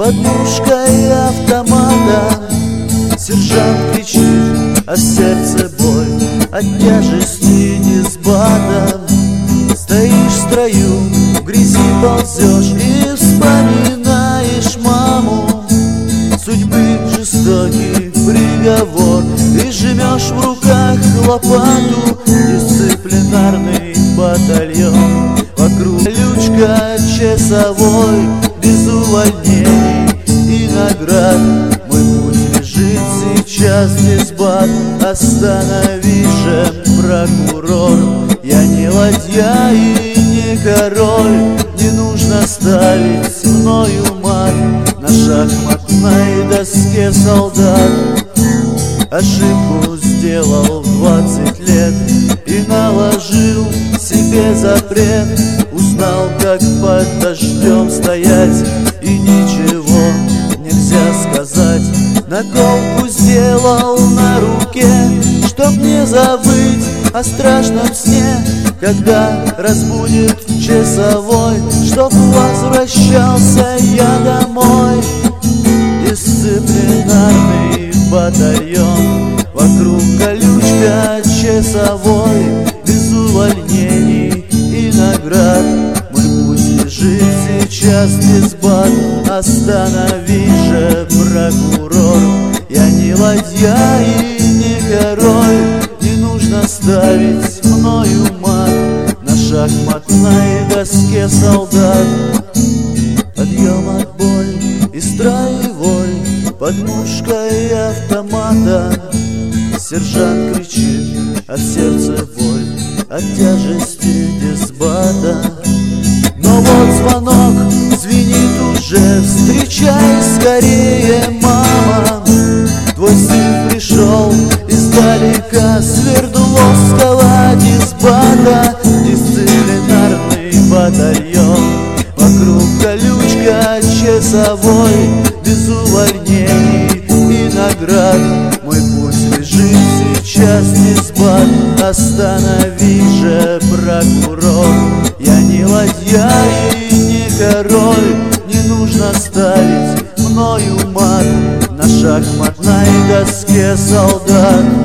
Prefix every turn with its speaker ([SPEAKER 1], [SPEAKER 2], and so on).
[SPEAKER 1] Под мушкой автомата сержант кричит, а в сердце боль от тяжести дисбата. Стоишь в строю, в грязи ползешь и вспоминаешь маму. Судьбы жестокий приговор, ты сжимешь в руках лопату. Дисциплинарный батальон, вокруг колючка часовой, без увольнений и наград. Мой путь лежит сейчас дисбат, останови же, прокурор. Я не ладья и не король, не нужно ставить мною мат на шахматной доске солдат. Ошибку сделал в 20 лет и наложил себе запрет. Узнал, как под дождем стоять, и ничего нельзя сказать. Наколку сделал на руке, чтоб не забыть о страшном сне, когда разбудит часовой, чтоб возвращался я домой. Дисциплинарный батальон, вокруг колючка часовой, без увольнений и наград. Мой путь лежит сейчас дисбат, останови же, прокурор. Я не ладья и не король, не нужно ставить мною мат на шахматной доске солдат. Подъем от боли и строевой, под мушкой автомата сержант кричит, а в сердце боль от тяжести дисбата. Но вот звонок звенит уже, встречай скорее, мама. Твой сын пришел издалека, Свердловского дисбата. Дисциплинарный батальон, вокруг колючка часовой, без увольнений и наград. Мой путь лежит сейчас дисбат, останови же, прокурор. Я не ладья и не король, не нужно ставить мною мат на шахматной доске солдат.